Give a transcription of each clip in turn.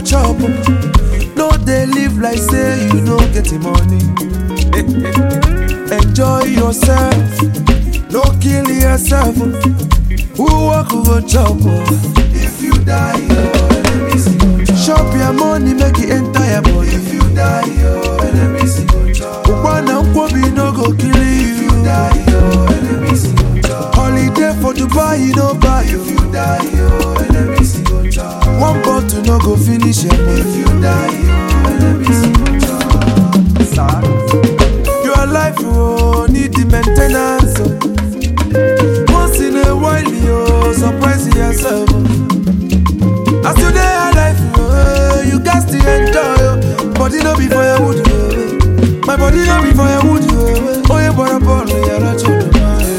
chop. No, they live like say you no get the money. Enjoy yourself, no kill yourself. Who walk who go chop? If you die, enemies go chop. Chop your money, make it enter your body. If you die, enemies go chop. One be no go kill you. If you die, enemies go chop. Holiday for Dubai, you no buy. If you die, enemies go chop. One bottle no go finish your money. If you die, enemies go chop. Your life oh, need the maintenance. Once in a while, you surprise yourself. As you day alive, you got to enjoy. Body no be for your wood, my body no be for your wood. Oh, you bought a ball, you're not children.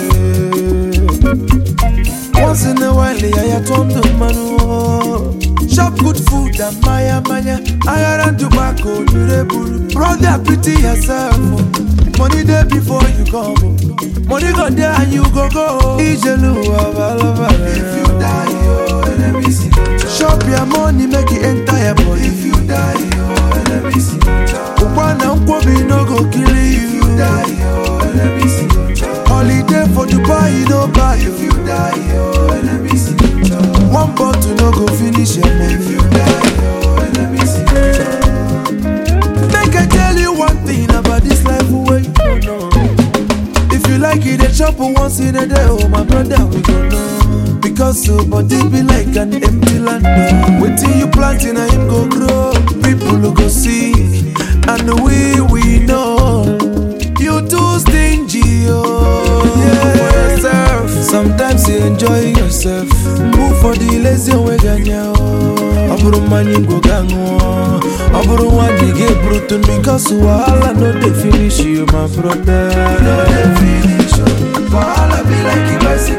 Once in a while, I turn the man. Shop good food and maya. I got tobacco, do the bull. Brother, pity yourself. Money there before you come. Money go there and you go. If you die, your enemies go chop. Shop your money, make it enter your body. If you die, your enemies go chop. One be no go kill you. If you die, your enemies go chop. Holiday for Dubai, you no buy. If you die, your enemies go chop. One bottle no go finish your money. If you die, your enemies go chop. Make I tell you one thing about this life where you don't know. If you like it, they chop once in a day. Oh my brother, we don't know. Because so body be like an empty land. Wait till you plant in a him go grow. People who go see, and we know. You too stingy, oh yeah. Yourself. Sometimes you enjoy yourself. Move for the lazy way ganya. Aburu mani go gango. Aburu wadi get brutal because wahala no dey finish you, my brother. No dey finish you. Wahala be like a bicycle.